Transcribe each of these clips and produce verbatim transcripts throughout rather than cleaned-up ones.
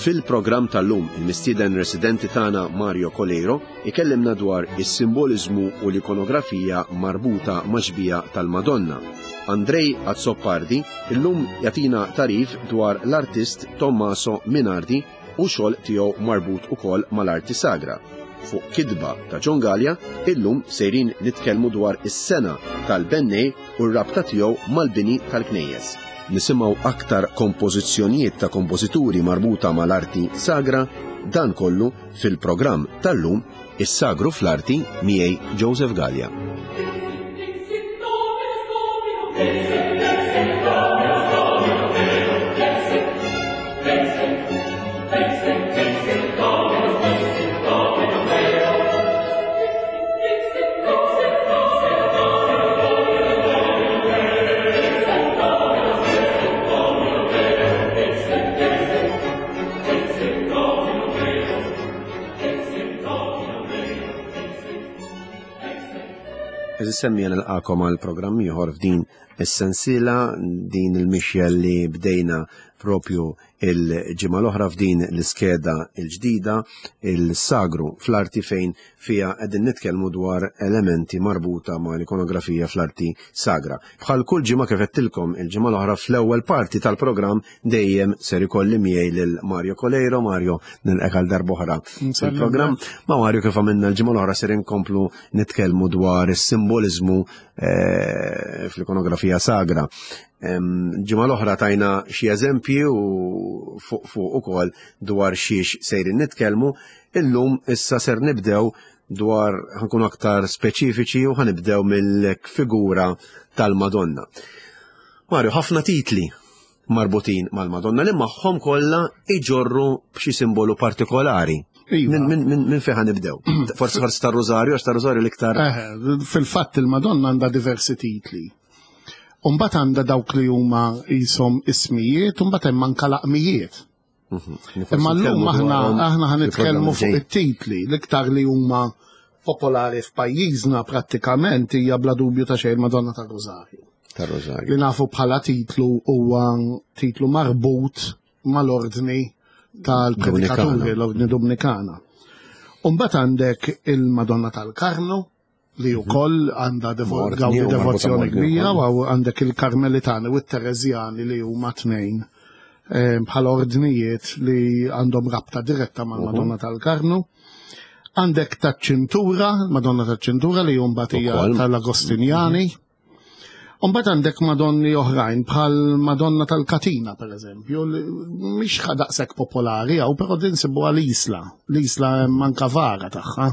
Fil-programm tal-lum il-mistieden residenti tagħna Mario Colero ikellimna dwar is-simboliżmu u l-ikonografija marbuta maġbija tal-Madonna. Andrej Azzopardi illum jagħtina tarif dwar l-artist Tommaso Minardi u xogħol tiegħu marbut ukoll mal-arti sagra. Fuq kidba ta' John Gallia illum sejrin nitkellmu dwar is-sena tal-Bennej u r-rabta tiegħu mal-bini tal-Knejjes. Nisimgħu aktar kompożizzjonijiet ta' kompożituri marbuta mal-arti sagra, dan kollu fil-programm tal-lum Is-Sagru fl-Arti miegħi Joseph Gallia. Semmi għan l-għakom għal-programm ieħor f'din is-sensiela, din il-mixja li bdejna propju il-ġimgħa l-oħra f'din l-iskeda il-ġdida, il-sagru fl-arti fejn fija qegħdin nitkellmu dwar elementi marbuta ma' l-ikonografija fl-arti sagra. Bħal kull ġimgħa kif qedtilkom il-ġimgħa l-oħra fl-ewwel parti tal-programm dejjem ser ikolli miegħi lil Mario Colero. Mario, nilqek għal darba oħra fil-programm. Ma' Mario kif għamilna l-ġimgħa l-oħra ser inkomplu nitkellmu dwar is-simbolizmu fl-ikonografija sagra. Ġimgħa l-oħra tajna xi eżempji u fuq fuq ukoll dwar xiex sejrin nitkellmu, illum issa ser nibdew dwar ħankun aktar speċifiċi u ħanibdew mill-figura tal-Madonna. Mario, ħafna titli marbutin mal-Madonna li magħhom kollha iġorru b'xi simbolu partikolari. Min fejn nibdew? Forsi forsi tar-Rożarju għax tar-Rożarju l-iktar. Fil-fatt il-Madonna għandha diversi titli. Umbat għandha dawk li huma jisom ismijiet, umbat hemm anke laqmijiet. Imma llum aħna aħna ħanitkellmu fuq it-titli l-iktar li huma popolari f'pajjiżna prattikament hija bla dubju ta' xejn Madonna tar-Rożarju. Tar-Rożarju. Li nafu bħala titlu huwa titlu marbut mal-ordni tal-predikaturi, l-ordni Dominikana. Umbat għandek il-Madonna tal-Karnu, li wkoll għandha devozzjoni kbira, u għandek il-Karmelitani u t-Terezjani li huma tnejn bħala ordnijiet li għandhom rabta diretta mal-Madonna tal-Karnu. Għandek taċ-Ċintura, Madonna taċ-Ċintura li mbagħad hija tal-Agostinjani. Umbat għandek Madonni oħrajn bħal Madonna tal-Katina, per eżempju, mhix daqshekk popolari għaw, però din sibuha l-Isla. L-Isla manka vara tagħha.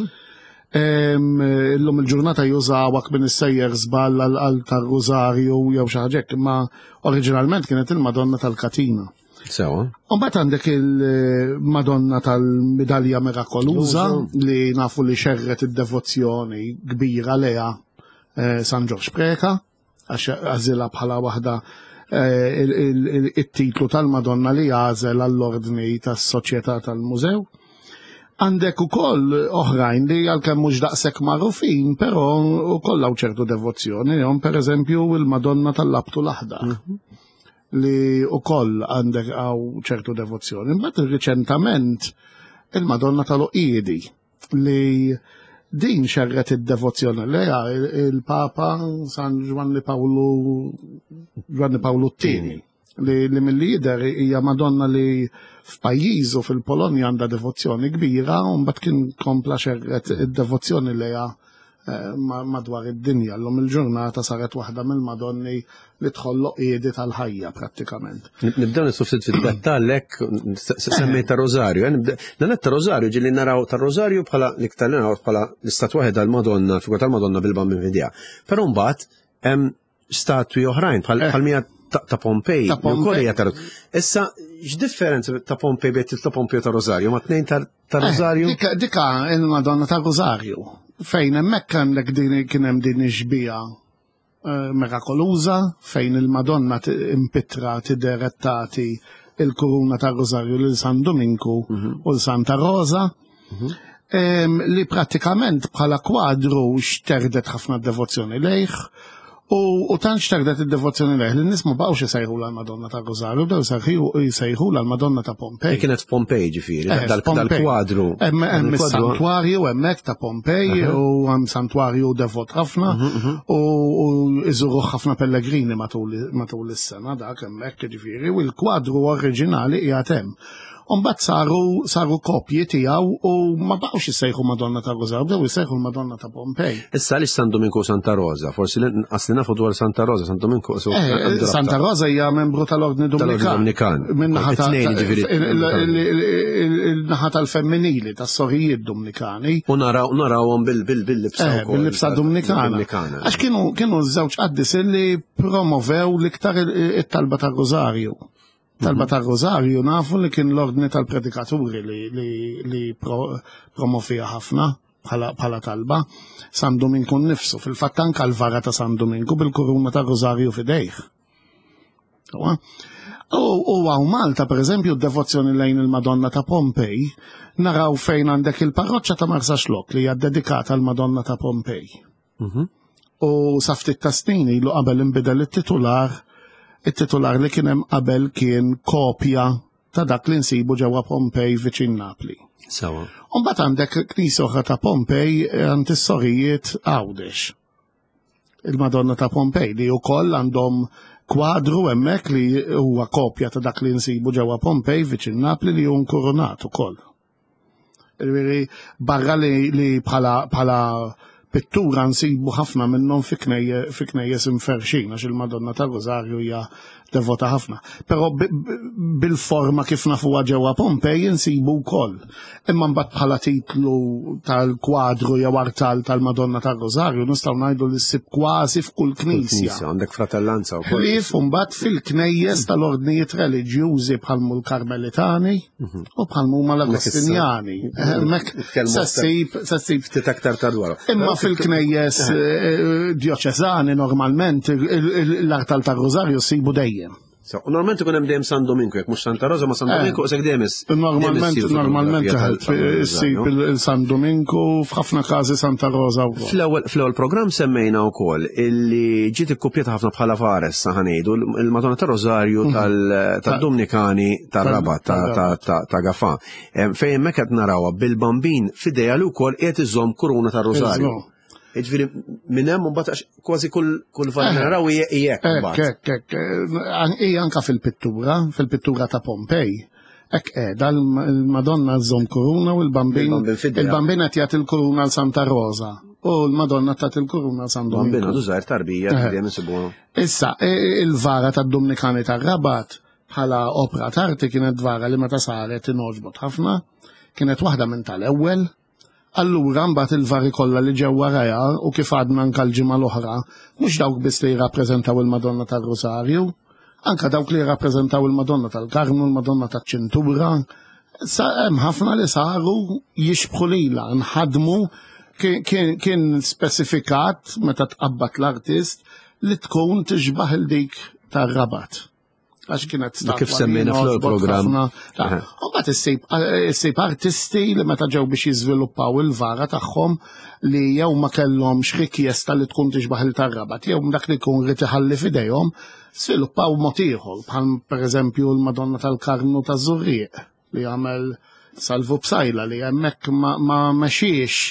Illum il-ġurnata jużawak minn is-sejjer żball għal tar-Rożarju jew xi ħaġa, imma oriġinalment kienet il-Madonna tal-Katina. Sewa. Umbat għandek il-Madonna tal-Midalja Mirakoluża li nafu li xerret id-devozzjoni kbira leha San Ġorġ Preka, għax għażilha bħala waħda it-titlu tal-Madonna li għażel għall-ordni tas-Soċjetà tal-Mużew. Għandek ukoll oħrajn li għalkemm mhux daqshekk magħrufin, però ukoll hawn ċertu devozzjoni, jom pereżempju il-Madonna tal-Labtu l-Aħdar li ukoll għandek hawn ċertu devozzjoni. Imbagħad riċentament il-Madonna tal-Oqiedi li din xerret id-devozzjoni leha il-Papa San Giovanni Paolo Giovanni Paolo t-tieni li li mill-lider hija Madonna li f'pajjiżu fil-Polonja għandha devozzjoni kbira u mbagħad kien kompla xerret id-devozzjoni leha madwar id-dinja. Llum il-ġurnata saret waħda mill-Madonni li tħolloq qiegħdi tal-ħajja prattikament. Nibdew nisufsit fid-dettall hekk semmejt tar-Rożarju. Dan tar-Rożarju ġieli naraw tar-Rożarju bħala l-iktar naraw bħala l-istatwa waħda tal-Madonna, figura tal-Madonna bil-bam minn vidja. Però mbagħad hemm statwi oħrajn bħal mija ta' Pompej. Issa x'differenza ta' Pompej bejn ta' Pompej u ta' Rożarju? Ma tnejn ta' Rożarju? Dika il-Madonna ta' Rożarju. Fejn hemmhekk għandek din kien hemm din ix-xbija mirakoluża fejn il-Madonna impitra tiderettati il-kuruna ta' Rożarju lil San Dominku u l-Santa Rosa li prattikament bħala kwadru xterdet ħafna devozzjoni lejh U tanċ tardet id-devozzjoni leħ, l-nis ma baqgħux jsejħu l-Madonna ta' Rosario, bdew jsejħu l-Madonna ta' Pompej. Kienet Pompej ġifieri, dal-kwadru. Hemm is-santwarju hemmhekk ta' Pompej u hemm santwarju devot ħafna u iżuru ħafna pellegrini matul is-sena dak hemmhekk ġifieri u l-kwadru oriġinali qiegħed hemm. Umbat saru saru kopji tiegħu u ma baqgħux jissejħu Madonna ta' Rosario, bdew jissejħu l-Madonna ta' Pompej. Issa li San Domingo Santa Rosa, forsi asli nafu dwar Santa Rosa, San Domingo. Santa Rosa hija membru tal-Ordni Dominikan. Il-naħa tal-femminili, tas-sorijiet Dominikani. U narawhom bil-libsa. Bil-libsa Dominikana. Għax kienu żewġ qaddis li promovew l-iktar it-talba ta' Rosario. Talba ta' Rosario nafu li kien l-ordni tal-predikaturi li promovija ħafna bħala talba. San Domingo nifsu, fil-fatt anke l-vara ta' San Domingo bil-kuruna ta' Rosario fidejh. U għaw Malta, per eżempju, d-devozzjoni lejn il-Madonna ta' Pompej, naraw fejn għandek il-parroċċa ta' Marsaxlok li hija dedikata għal-Madonna ta' Pompej. U saftit ta' snin ilu qabel inbidel it-titular it-titular li kien hemm qabel kien kopja ta' dak li nsibu ġewwa Pompej viċin Napli. Sewa. U mbagħad għandek knisja oħra ta' Pompej għand is-sorijiet Għawdex. Il-Madonna ta' Pompej li wkoll għandhom kwadru hemmhekk li huwa kopja ta' dak li nsibu ġewwa Pompej viċin Napli li hu nkurunat ukoll. Barra li bħala pittura nsibu ħafna minnhom fi knejjes imferxin għax il-Madonna ta' Rosario hija devota ħafna. Però bil-forma kif nafuha ġewwa Pompej insibu wkoll. Imma mbagħad bħala titlu tal-kwadru jew artal tal-Madonna ta' Rosario nistgħu ngħidu li ssib kważi f'kull knisja. Għandek fratellanza wkoll. Ħlief imbagħad fil-knejjes tal-ordnijiet reliġjużi bħalmu l-Karmelitani u bħalmu huma l-Agostinjani. Se ssib ftit aktar ta' dwaru. Imma fil-knejjes dioċesani normalment l-artal ta' Rosario sibu dejjem. Normalment ikun hemm dejjem San Domingo, jekk mhux Santa Rosa ma San Domingo se dejjem Normalment normalment issib il-San Domingo f'ħafna każi Santa Rosa wkoll. Fl-ewwel programm semmejna wkoll illi ġiet ikkupjata ħafna bħala fares sa ħanejdu il-Madonna ta' Rosario tad-Dominikani tar-Rabat ta' Gafà. Fejn hemmhekk qed narawha bil-bambin f'idejha li wkoll qiegħed iżomm kuruna ta' Rosario. Ġifieri minn hemm mbagħad kważi kull fall naraw hija hekk hekk hija anke fil-pittura, fil-pittura ta' Pompej. Hekk qiegħda l-Madonna żomm kuruna u l-bambin il-bambin qed jagħti l-kuruna l Santa Rosa u l-Madonna tagħti l-kuruna l San Domingo. Bambin għadu żgħar tarbija dejjem insibuha. Issa il-vara tad-Dominikani tar-Rabat bħala opra tarti kienet vara li meta saret inogħġbot ħafna, kienet waħda minn tal-ewwel. Allura mbagħad il-vari kollha li ġew warajha u kif għadna anke l-ġimgħa l-oħra, mhux dawk biss li jirrappreżentaw il-Madonna tar-Rosario, anke dawk li jirrappreżentaw il-Madonna tal-Karnu, il-Madonna taċ-Ċintura. Sa hemm ħafna li saru jixbħu lilha, nħadmu kien spesifikat meta tqabbad l-artist li tkun tixbaħ il-dik tar-Rabat. Għax kienet kif semmejna fl-programm. U bat issib artisti li meta ġew biex jiżviluppaw il-vara tagħhom li jew ma kellhomx rikjesta li tkun tixbaħ il-tar-Rabat, jew dak li jkun rid iħalli f'idejhom, sviluppaw mod ieħor, bħal pereżempju l-Madonna tal-Karnu taż-Żurrieq li għamel Salvu Bsajla li hemmhekk ma mexiex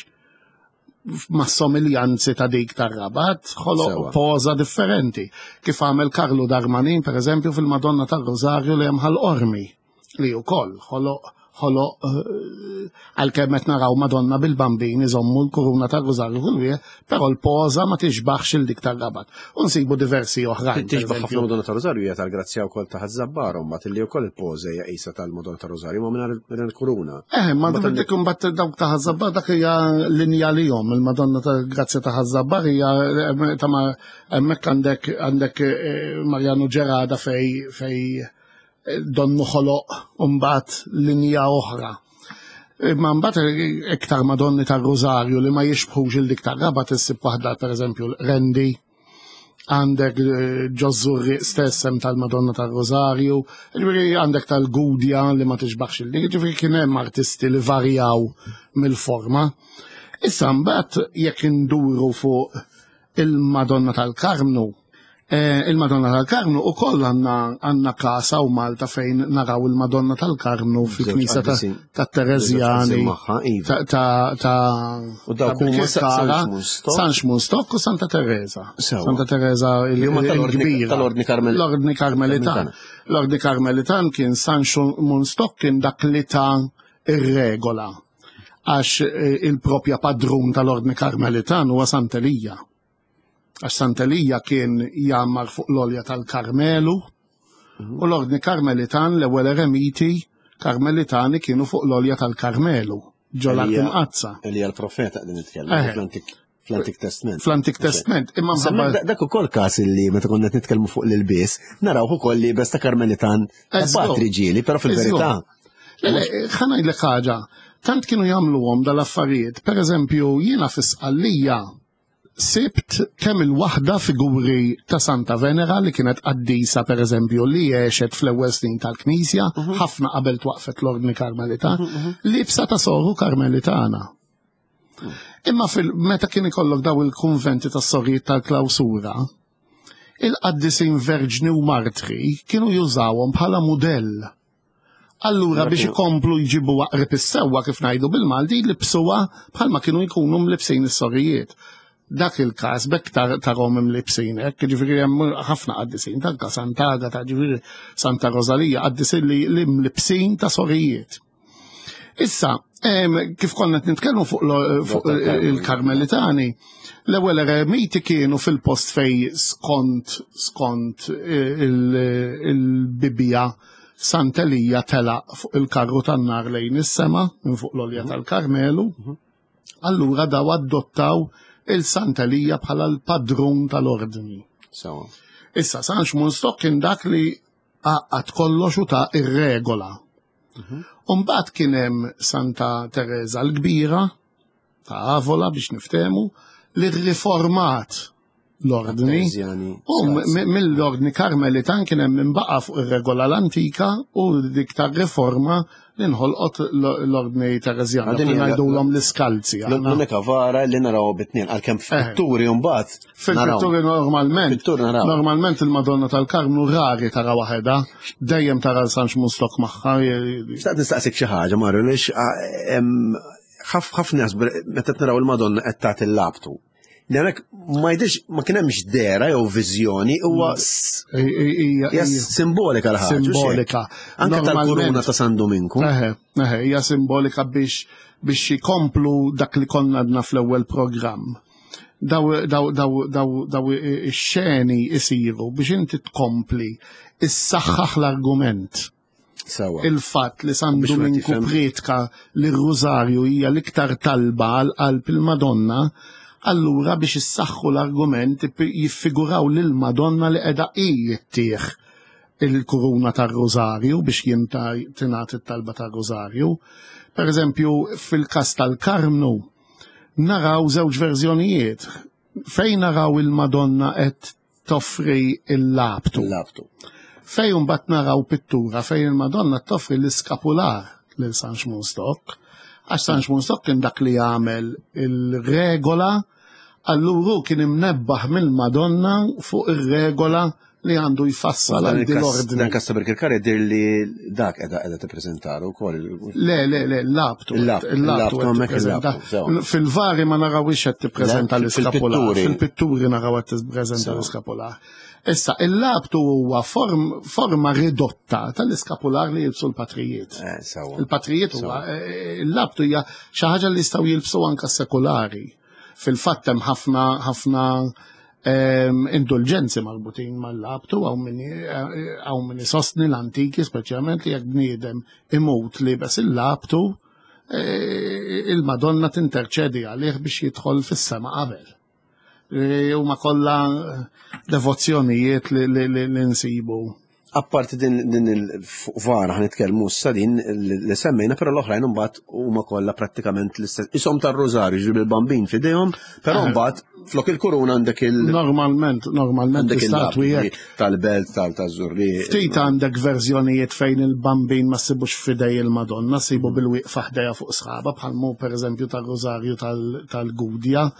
ma' somiljanzi ta' dik tar-Rabat, ħoloq poza differenti. Kif għamel Karlo Darmanin, per eżempju, fil-Madonna tar-Rosario li hemm ħal-Ormi, li wkoll ħoloq ħoloq għalkemm qed naraw Madonna bil-bambin iżommu l-kuruna tar-Rosario kull però l-poza ma tixbaħx il dik tar-Rabat. U nsibu diversi oħrajn. Tixbaħ ħafna Madonna tar-Rosario hija tal-Grazzja wkoll ta' Ħażabbar mbagħad illi wkoll il-poża hija qisha tal-Madonna tar-Rosario ma mingħajr il-kuruna. Eh, ma dik imbagħad dawk ta' Ħażabbar dak hija linja lihom, il-Madonna tal-Grazzja ta' Ħażabbar hija ta' hemmhekk għandek għandek Marjanu Ġerada fej fej donnu ħoloq mbagħad linja oħra. Ma mbagħad iktar Madonni tar-Rosario li ma jixbħux il dik tar-Rabat issib waħda pereżempju Rendi, għandek Ġozzurri stess hemm tal-Madonna tar-Rosario, ġifieri għandek tal-Gudja li ma tixbaħx il dik, ġifieri kien hemm artisti li varjaw mill-forma. Issa mbagħad jekk induru fuq il-Madonna tal-Karmnu. Eh, il-Madonna tal-Karmnu u koll għanna għanna kasa u Malta fejn naraw il-Madonna tal-Karmnu fil-Knisa ta' Terezjani ta' San Xmunstock u Santa Teresa. Santa Teresa il-Kbira. Tal-Ordni Karmelitan. L-Ordni Karmelitan. L-Ordni Karmelitan kien San Xmunstock kien dak li ta' ir-regola. Għax il-propja padrun tal-Ordni Karmelitan huwa Sant'Elija. Għax Sant'Elija kien jammar fuq l-olja tal-Karmelu u l-Ordni Karmelitan l-ewwel eremiti Karmelitani kienu fuq l-olja tal-Karmelu ġola kumqazza. Elija l-profeta qegħdin nitkellmu fl-Antik Testament. Fl-Antik Testament. Imma dak ukoll każ li meta konna nitkellmu fuq l-ilbies, naraw ukoll li besta Karmelitan patri ġieli, però fil-verità. Ħa ngħidlek ħaġa, tant kienu jagħmluhom dal-affarijiet, pereżempju jiena fi-Sqallija sibt kemm il-waħda figuri ta' Santa Venera li kienet qaddisa per eżempju li għexet fl-ewwel snin tal-Knisja, ħafna qabel twaqfet l-Ordni Karmelita, libsa ta' soru Karmelitana. Imma meta kien ikollok daw il-konventi tas sorrijiet tal-Klawsura, il-qaddisin verġni u martri kienu jużawhom bħala mudell. Allura biex ikomplu jġibu waqrib is-sewwa kif ngħidu bil-Malti libsuha bħalma kienu jkunu mlibsin is-sorrijiet. Dak il-każ bekk tarhom imlibsin hekk, ġifieri hemm ħafna qaddisin tanka Sant'Agata ta' ġifieri Santa Rosalija qaddisin li mlibsin ta' sorijiet. Issa, kif konna nitkellmu fuq il-Karmelitani, l-ewwel eremiti kienu fil-post fej skont skont il-Bibja Sant'Elija telaq fuq il-karru tan-nar lejn is-sema minn fuq l-olja tal-Karmelu. Allura daw adottaw il-Sant'Elija bħala l-padrun tal-ordni. Issa, San Xmunstock kien dak li għaqqat kollox u ta' ir-regola. Umbat kien hemm Santa Teresa l-Kbira, ta' Avola biex niftemu, li riformat l-ordni. U mill-ordni Karmelitan kien hemm imbaqa' fuq ir-regola l-antika u dik ta' riforma li nħolqot l-ordni Terezjana. Għadin ngħidulhom l-iskalzi. L-unika vara li naraw bit-tnien għalkemm fil-pitturi mbagħad. Fil-pitturi normalment. Normalment il-Madonna tal-Karmnu rari tara waħedha, dejjem tara San Xmunstock magħha. Xtaqt nistaqsik xi ħaġa Mario lix ħafna nies meta naraw il-Madonna qed tagħti l-labtu. Demek ma jidix ma kien hemmx dera jew viżjoni huwa hija simbolika l-ħaġa. Simbolika. Anke tal-kuruna ta' San Dominku. Eħe, eħe, hija simbolika biex biex jikomplu dak li konna għadna fl-ewwel programm. Daw daw daw daw daw ix-xeni isiru biex inti tkompli issaħħaħ l-argument. Il-fatt li San Dominku pretka li r-Rużarju hija l-iktar talba għal il-Madonna. Allura biex issaħħu l-argument jiffiguraw lil Madonna li qiegħda hi jittieħ il-kuruna tar-Rożarju biex tingħati t-talba tar-Rożarju. Pereżempju fil-każ tal-Karmnu naraw żewġ verżjonijiet fejn naraw il-Madonna qed toffri l-labtu. Fejn imbagħad naraw pittura fejn il-Madonna toffri l-iskapular lil San Xmunstock. Għax San Xmunstock kien dak li jagħmel il-regola. Allura kien imnebbaħ mill-Madonna fuq ir-regola li għandu jfassal għal l-ordni. Dan kasta Kirkar jidher li dak qiegħda tippreżentaru wkoll. Le, le, le, l-labtu. Il-labtu. Fil-vari ma narawix qed tippreżenta l-iskapolar. Fil-pitturi naraw qed tippreżenta l-iskapolar. Issa, il-labtu huwa forma ridotta tal-iskapolar li jilbsu l-patrijiet. Il-patrijiet huwa il-labtu hija xi ħaġa li jistgħu jilbsu anke sekolari. Fil-fatt hemm ħafna ħafna indulġenzi marbutin mal-labtu għaw min isostni l-antiki, speċjalment li jekk bniedem imut li bes il-labtu, il-Madonna tinterċedi għalih biex jidħol fis-sema qabel. Huma kollha devozzjonijiet li nsibu. Apparti din il-vara ħanitkellmu issa din li semmejna, però l-oħrajn imbagħad huma kollha prattikament l-istess. Ishom tar-Rożarju ġib il-bambin f'idejhom, però mbagħad flok il-kuruna għandek il- Normalment, normalment istatwi hekk. Tal-belt, tal-żurri. Ftit għandek verżjonijiet fejn il-bambin ma ssibux f'idej il-Madonna, sibu bil-wieqfa ħdejha fuq sħaba bħalmu pereżempju tar-Rożarju tal-Gudja.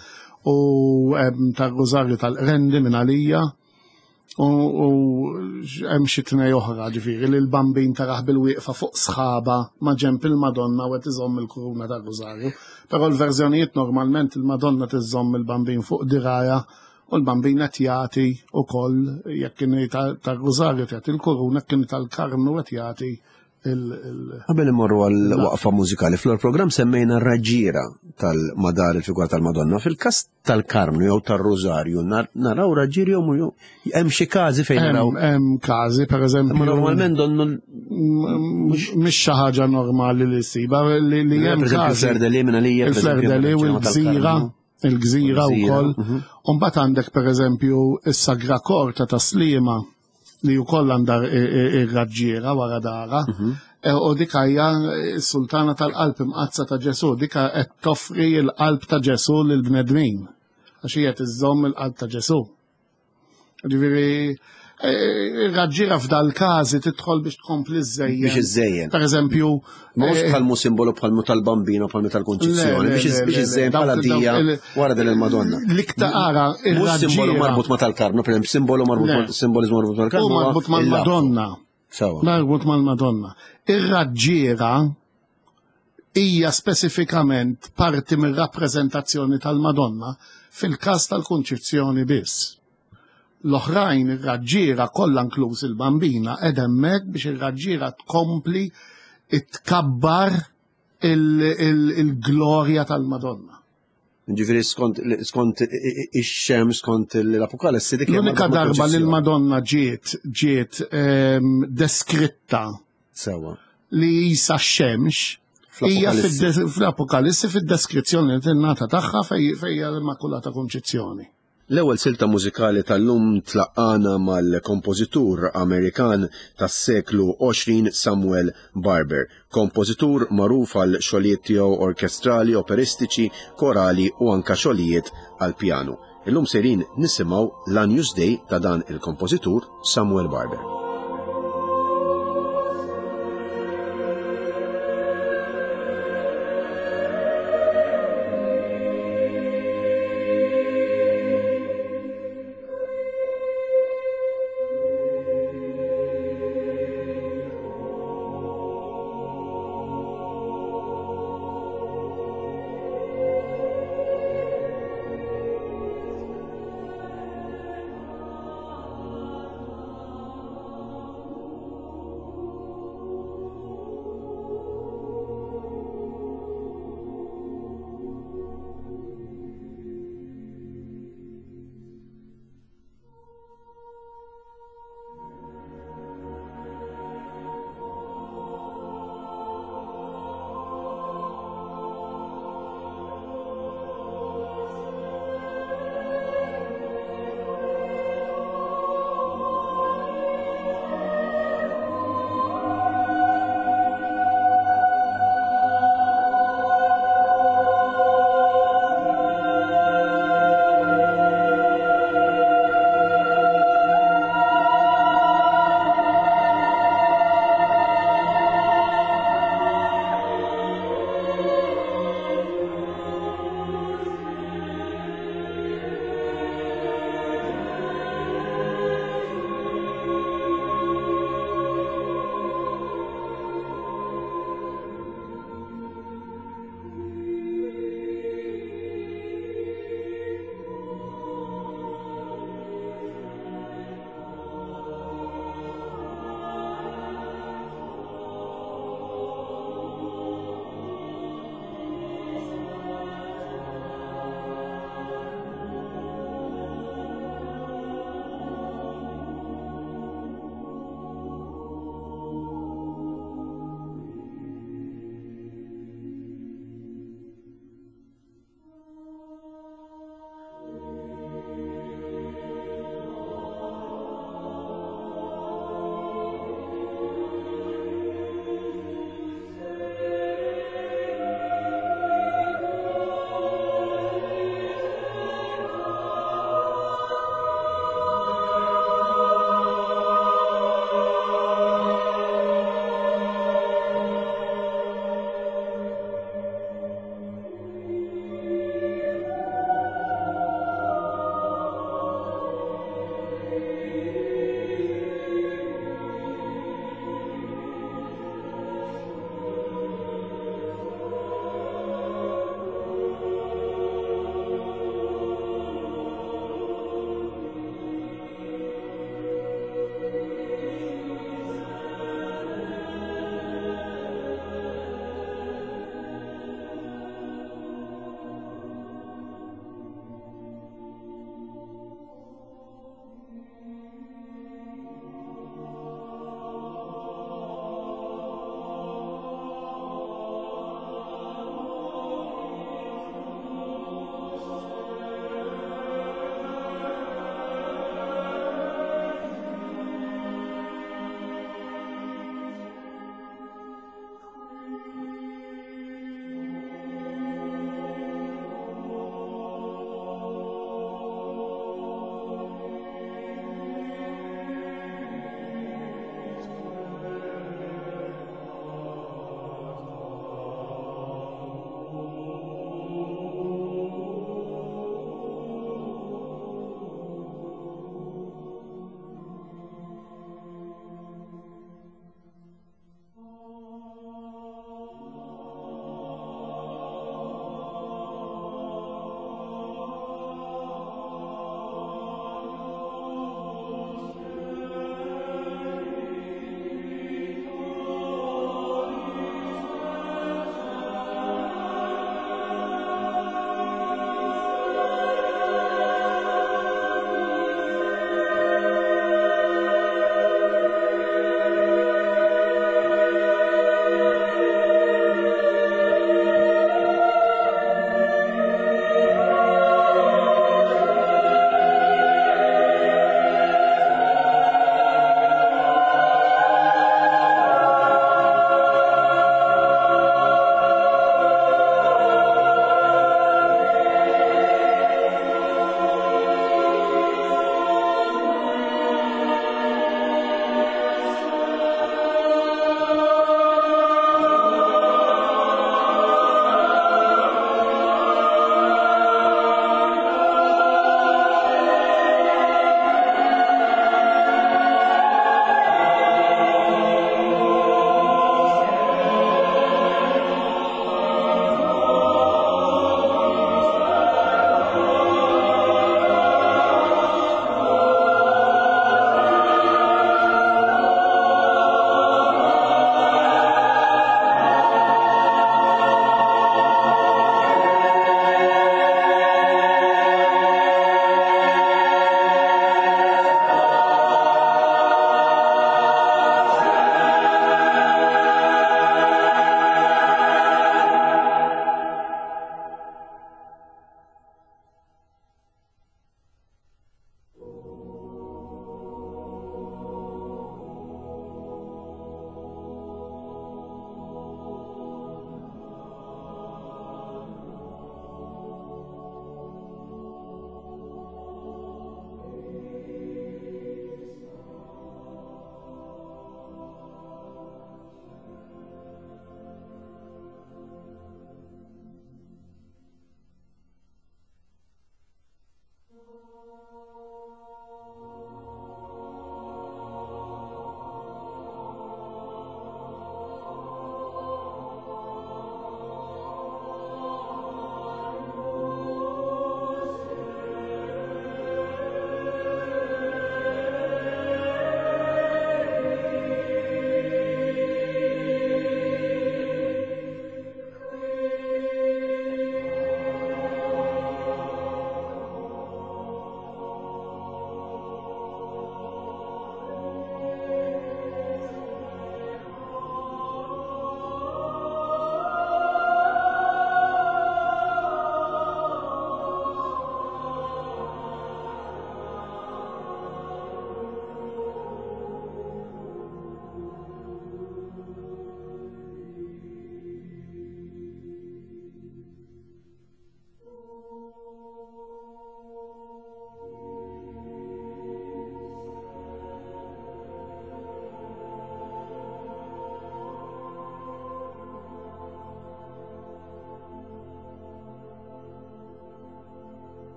u hemm tar-Rużarju tal-Qrendi minn għalija u hemm xi tnej oħra ġifieri li l-bambin taraħ bil-wieqfa fuq sħaba ma' ġenb il-Madonna u qed iżomm il-kuruna tar-Rużarju. Però l-verżjonijiet normalment il-Madonna tiżomm il-bambin fuq diraja u l-bambin qed jagħti wkoll jekk kien tar-Rużarju tagħti il-kuruna kien tal-Karnu qed jagħti il- Qabel immorru għal waqfa mużikali, fl-programm semmejna r-raġġiera tal-madar il-figura tal-Madonna. Fil-każ tal-Karnu jew tar-Rużarju naraw raġġieri jew hemm xi każi fejn naraw. Hemm każi pereżempju. Normalment donnu mhix xi ħaġa normali li ssiba li hemm każi. Il-Flerdeli minn għalija. Il-Flerdeli u l-Gżira, il-Gżira wkoll. U mbagħad għandek pereżempju is-Sagra Korta ta' Sliema li wkoll għandha ir-raġġiera wara dara. U dik hija s-Sultana tal-Qalb imqazza ta' Ġesu, dik qed toffri l-qalb ta' Ġesu lill-bnedmin għax hija tiżomm il-qalb ta' Ġesu. Ġifieri ir-raġġiera f'dal każi tidħol biex tkompli żejjen. Biex iżejjen. Pereżempju. Mhux bħalmu simbolu bħalmu tal-bambino bħalmu tal-konċezzjoni, biex iżejjen bħala dija wara din il-Madonna. L-iktar ara ir-raġġiera. Simbolu marbut ma' tal-Karnu, per simbolu marbut simbolizmu marbut mal-Karnu. U marbut mal-Madonna. Marbut mal-Madonna. Ir-raġġiera hija speċifikament parti mir-rappreżentazzjoni tal-Madonna fil-każ tal-konċezzjoni biss. L-oħrajn ir-raġġiera kollha inkluż il-bambina qed hemmhekk biex ir-raġġiera tkompli tkabbar il-glorja tal-Madonna. Ġifieri skont ix-xems skont l-Apokalipsi dik l-unika darba li l-Madonna ġiet ġiet deskritta sewwa li jisa x-xemx hija fl-Apokalipsi fid-deskrizzjoni li tingħata tagħha fejn hija l-Immakulata Konċezzjoni. L-ewwel silta mużikali tal-lum tlaqqana mal-kompożitur Amerikan tas-seklu għoxrin Samuel Barber, kompożitur magħruf għal xogħlijiet tiegħu orkestrali, operistiċi, korali u anke xogħlijiet għal pjanu. Illum sejrin nisimgħu l-Agnus Dei ta' dan il-kompożitur Samuel Barber.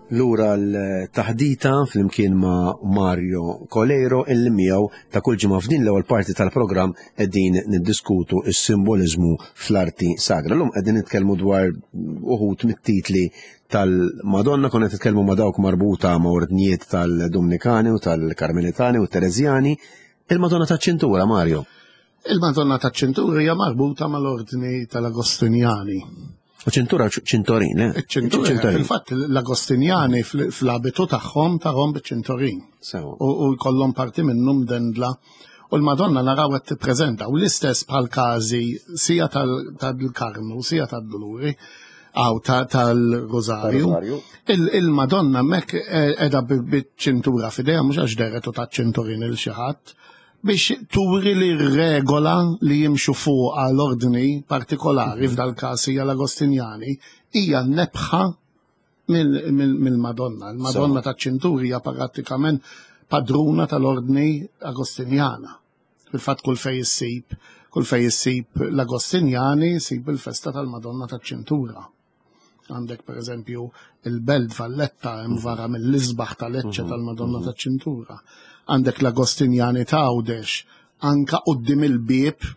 Lura l-taħdita fl-imkien ma' Mario Colero illi miegħu ta' kull ġimgħa f'din l-ewwel parti tal-programm qegħdin niddiskutu s-simboliżmu fl-arti sagra. Llum qegħdin nitkellmu dwar uħud mit-titli tal-Madonna, konna titkellmu ma' dawk marbuta ma' ordnijiet tal-Dominikani u tal-Karmelitani u Terezjani. Il-Madonna taċ-Ċintura, Mario. Il-Madonna taċ-Ċintura hija marbuta mal-ordni tal-Agostinjani. U ċintura ċintorin, eh? ċintura, fil-fatt l-Agostinjani fl-abitu tagħhom tagħhom biċ-ċintorin. U jkollhom parti minnhom dendla. U l-Madonna naraw qed tippreżenta u l-istess bħal każi sija tal-Karnu, sija tad-Doluri, aw tal-Rożarju. Il-Madonna mek qiegħda biċ-ċintura f'idejha mhux għax deret u taċ-ċintorin il xi ħadd, biex turi li regola li jimxu fuq għal-ordni partikolari f'dal każ hija l-Agostinjani hija nebħa mill-Madonna. Il-Madonna taċ-Ċinturi hija prattikament padruna tal-ordni Agostinjana. Fil-fatt kull fejn issib, kull fejn issib l-Agostinjani jsib il-festa tal-Madonna taċ-Ċintura. Għandek per eżempju il-Belt Valletta hemm wara mill-isbaħ tal-Eċċe tal-Madonna taċ-Ċintura. Għandek l-Agostinjani ta' Għawdex, anka qudiem il-bieb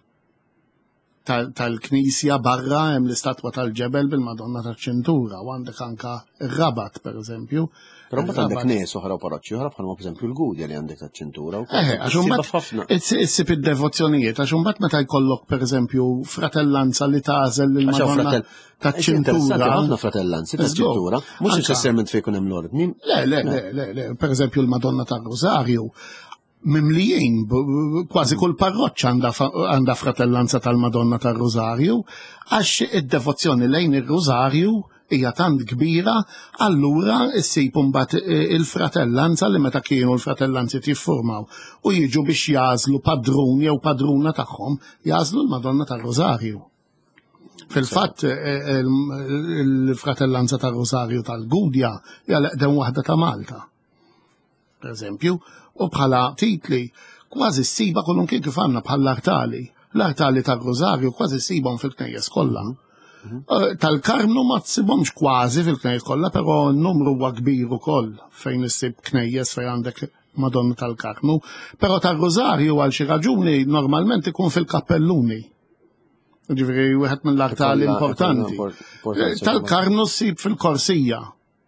tal-Knisja barra hemm l-istatwa tal-ġebel bil-Madonna taċ-Ċintura, u għandek anka ir-Rabat pereżempju. Però mbagħad għandek nies oħra u paroċċi oħra bħalma pereżempju l-Gudja li għandek taċ-Ċintura. Eh, għax imbagħad issib id-devozzjonijiet, għax imbagħad meta jkollok pereżempju fratellanza li tażel lill-Madonna taċ-Ċintura. Ħafna fratellanzi taċ-Ċintura, mhux neċessarjament fejn ikun hemm l-ordni. Le, le, le, le, pereżempju l-Madonna tar-Rożarju mimlijin, kważi kull parroċċa għandha fratellanza tal-Madonna tar-Rożarju, għax id-devozzjoni lejn ir-Rożarju hija tant kbira, allura issib imbagħad il-fratellanza li meta kienu l-fratellanzi tiffurmaw u jiġu biex jażlu padrun jew padruna tagħhom jażlu l-Madonna tar-Rożarju. Fil-fatt il-fratellanza tar-Rożarju tal-Gudja hija l-eqdem waħda ta' Malta. Per eżempju, u bħala titli kważi ssiba kollhom kien kif għandna bħall-artali. L-artali tar-Rożarju kważi ssibhom fil-knejjes kollha. Tal-Karnu ma tsibhomx kważi fil-knejjes kollha, però n-numru huwa kbir ukoll fejn issib knejjes fejn għandek Madonna tal-Karnu, però tar-Rożarju għal xi raġuni normalment ikun fil-kappelluni. Ġifieri wieħed mill-artali importanti. Tal-Karnu ssib fil-Korsija.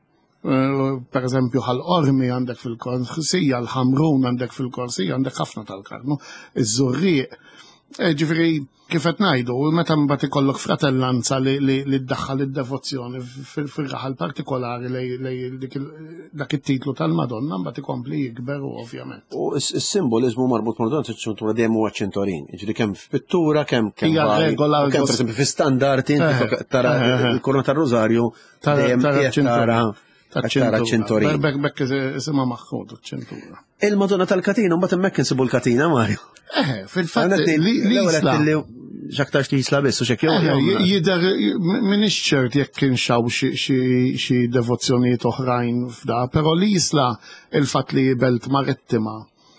Per eżempju ħal-Ormi għandek fil-Korsija, l-Ħamrun għandek fil-Korsija, għandek ħafna tal-Karnu, iż-Żurrieq. Ġifieri kif qed ngħidu, meta mbagħad ikollok fratellanza li ddaħħal id-devozzjoni fil-raħal partikolari lejn dak it-titlu tal-Madonna mbagħad ikompli jikber ovvjament. U s-simboliżmu marbut mal-Madonna taċ-Ċintura dejjem huwa ċintorin. Jiġri kemm f'pittura, kemm kemm kemm pereżempju fi-standard tara l-Korona tar-Rożarju dejjem tara taċ-Ċintorin. Bekk isimha maħħud ċ-Ċintura. Il-Madonna tal-Katina, mbagħad hemmhekk insibu l-Katina, Mario. Eh, fil-fatt l-isla. X'aktar x'isla biss u x'hekk jew. Jidher m'iniex ċert jekk kien xaw xi devozzjonijiet oħrajn f'da, però l-isla il-fatt li belt marittima.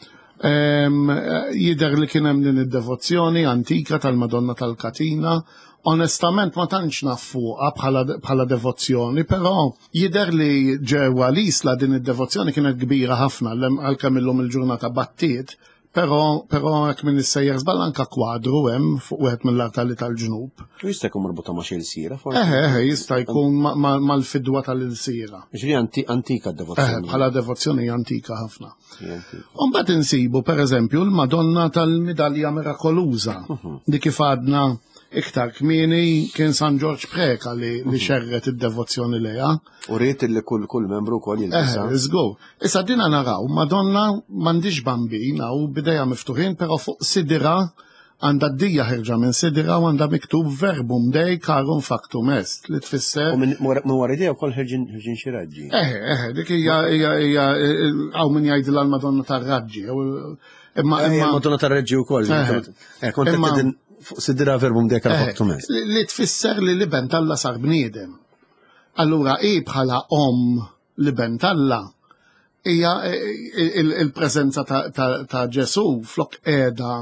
Jidher li kien hemm din id-devozzjoni antika tal-Madonna tal-Katina. Onestament ma tantx naf fuqha bħala devozzjoni, però jidher li ġewwa l-isla din id-devozzjoni kienet kbira ħafna għalkemm illum il-ġurnata battiet, però però hekk minn issejjer żball anke kwadru hemm fuq wieħed mill-artali tal-ġnub. U jista' jkun marbuta ma' xi ilsiera forsi? Eh, eh, jista' jkun mal-fidwa tal-ilsiera. Ġifieri antika d-devozzjoni. Eh, bħala devozzjoni antika ħafna. U mbagħad insibu pereżempju l-Madonna tal-Midalja Mirakoluża li kif għadna iktar kmieni kien San George Preka li xerret id-devozzjoni lejha. U rrit li kull kull membru wkoll jilbisha. Eh, żgur. Issa dina naraw, Madonna m'għandix bambin u bidejja miftuħin, però fuq sidira għandha d-dija ħerġa minn sidira u għandha miktub verbum dej karum factum est li tfisser. U minn wara idea wkoll ħerġin xi raġġi. Eh, eh, dik hija hija hawn min jgħidilha l-Madonna tar-Raġġi. Imma Madonna tar-Raġġi wkoll. Eh, kont sidira verbum deka faktum est. Li tfisser li li bentalla sar bniedem. Allura i bħala om li bentalla hija il-preżenza ta' Ġesu flok qiegħda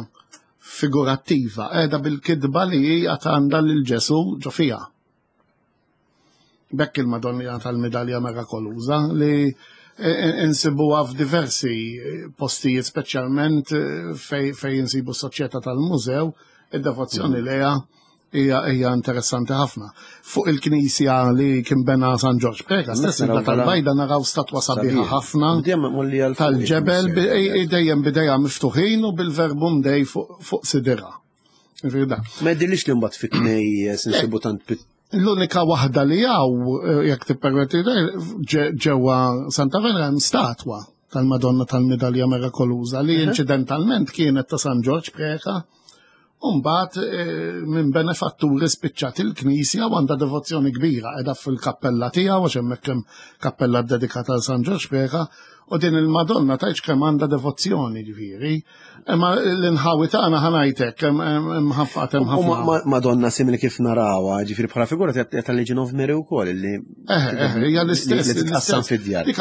figurattiva, qiegħda bil-kidba li hija għandha lil Ġesu ġo fiha. bekk il-Madonna tal-Medalja Mirakoluża li insibuha f'diversi postijiet, speċjalment fej insibu s-soċjetà tal-mużew, id-devozzjoni leha hija hija interessanti ħafna. Fuq il-Knisja li kien bena San George Preka, stess tal-bajda naraw statwa sabiħa ħafna tal-ġebel, dejjem bidejja miftuħin u bil-verbum dej fuq sidira. Ma jidhirlix li mbagħad fit-tnej sinsibu tant l-unika waħda li għaw, jek tippermetti, ġewwa Santa Venera hemm statwa tal-Madonna tal-Medalja Mirakoluża li incidentalment kienet ta' San George Preka, u mbagħad minn benefatturi spiċċat il-Knisja u għandha devozzjoni kbira qiegħda fil-kappella tiegħu għax hemmhekk hemm kappella dedikata għal San George Preka, u din il-Madonna tgħidx kemm għandha devozzjoni ġifieri. Imma l-inħawi tagħna ħanajtek hemm ħafqat hemm ħafna. Madonna simili kif narawha, ġifieri bħala figura tal-Legion of Mary wkoll li hija l-istess li tqassam fid-djar.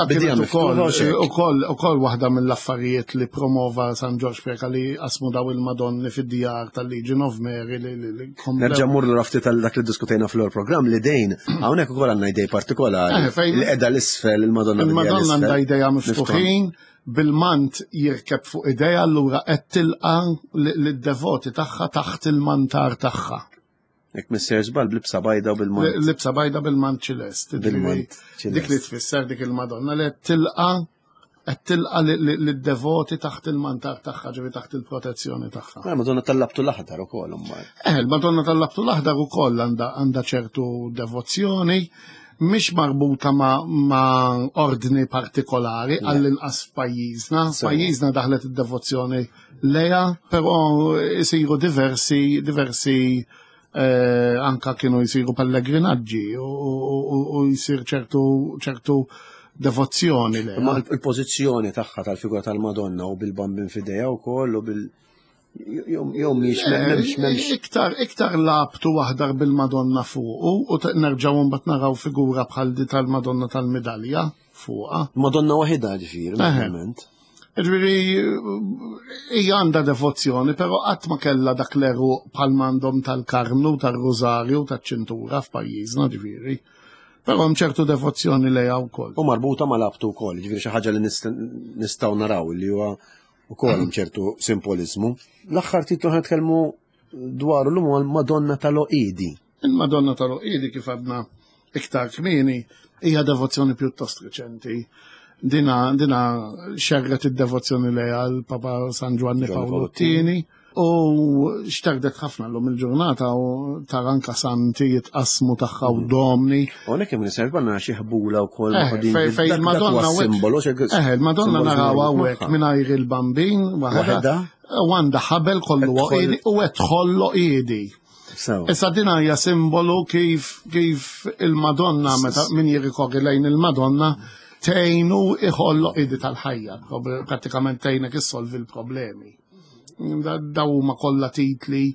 Ukoll ukoll waħda mill-affarijiet li promova San George Preka li qasmu daw il-Madonni fid-djar tal-Legion of Mary li nerġa' mmur lura ftit dak li ddiskutejna fl-programm li dejn hawnhekk ukoll għandna idej partikolari li qiegħda l-isfel il-Madonna. Il-Madonna għandha idea miftuħin bil-mant jirkeb fuq ideja allura qed tilqa lid-devoti tagħha taħt il-mantar tagħha. Jekk misser żball bl-libsa bajda u bil-mant. Libsa bajda bil-mant ċilest. Bil-mant dik li tfisser dik il-Madonna li qed tilqa qed tilqa lid-devoti taħt il-mantar tagħha, ġifi taħt il-protezzjoni tagħha. Il-Madonna tal-Labtu l-Aħdar ukoll imbagħad. Eh, il-Madonna tal-Labtu l-Aħdar ukoll għandha ċertu devozzjoni mhix marbuta ma', ma ordni partikolari għall-inqas f'pajjiżna. Pajjiżna daħlet id-devozzjoni leja, però jsiru diversi diversi eh, anka kienu jsiru pellegrinaġġi u jsir ċertu ċertu devozzjoni leja. Ma il-pożizzjoni tagħha tal-figura tal-Madonna u bil-bambin f'idejha wkoll u bil jom miex memx memx. Iktar, iktar labtu waħdar bil-Madonna fuqu u nerġaw mbagħad naraw figura bħal di tal-Madonna tal-Medalja fuqha. Madonna waħida ġifieri, naturalment. Ġifieri hija għandha devozzjoni, però qatt ma kellha dak l-eru bħal m'għandhom tal-Karnu, tar-Rużarju, taċ-Ċintura f'pajjiżna ġifieri. Però hemm ċertu devozzjoni lejha wkoll. U marbuta ma labtu wkoll, ġifieri xi ħaġa li nistgħu naraw li huwa ukoll ċertu simbolizmu. L-aħħar titlu ħatkellmu dwaru l-lum għal Madonna tal-Oqidi. Il-Madonna tal-Oqidi kif għadna iktar kmieni hija devozzjoni pjuttost reċenti. Dina dina xerret id-devozzjoni lejha l-Papa San Giovanni Paolo T-tieni u xterdet ħafna l-lum il-ġurnata u taranka santi jitqasmu tagħha u domni. U għonek hemm nisir għandna xi ħbula wkoll fejn il-Madonna simbolo. Eh, il-Madonna narawha hawnhekk mingħajr il-bambin waħda u għandha ħabel kollu oqidi u qed tħollu oqidi. Issa din hija simbolu kif kif il-Madonna meta min jirrikorri lejn il-Madonna tgħinu iħollu oqidi tal-ħajja, prattikament tgħinek issolvi l-problemi. Daw ma kollha titli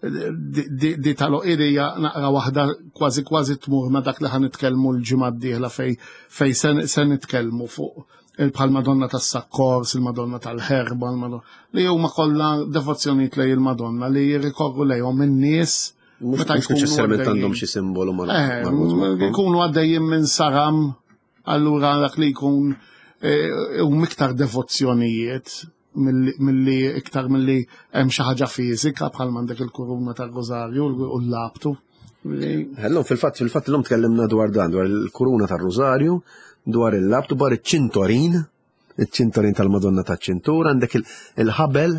di tal-oqirija naqra waħda kważi kważi tmur ma dak li ħan nitkellmu l-ġimgħa d-dieħla fej fej se nitkellmu fuq il-Madonna tas-Sakkors, il-Madonna tal-Ħerba, li huma kollha devozzjonijiet lej il-Madonna li jirrikorru lejhom in-nies meta jkunu għandhom xi simbolu marbut. Jkunu għaddejjin minn saram, allura dak li jkun hum iktar devozzjonijiet milli iktar milli hemm xi ħaġa fiżika bħal m'għandek il-kuruna tar-Rużarju u l-labtu. Ħellhom fil-fatt fil-fatt illum tkellimna dwar dan, dwar il-kuruna tar-Rużarju, dwar il-labtu, dwar iċ-ċintorin, iċ-ċintorin tal-Madonna taċ-ċintura, għandek il-ħabel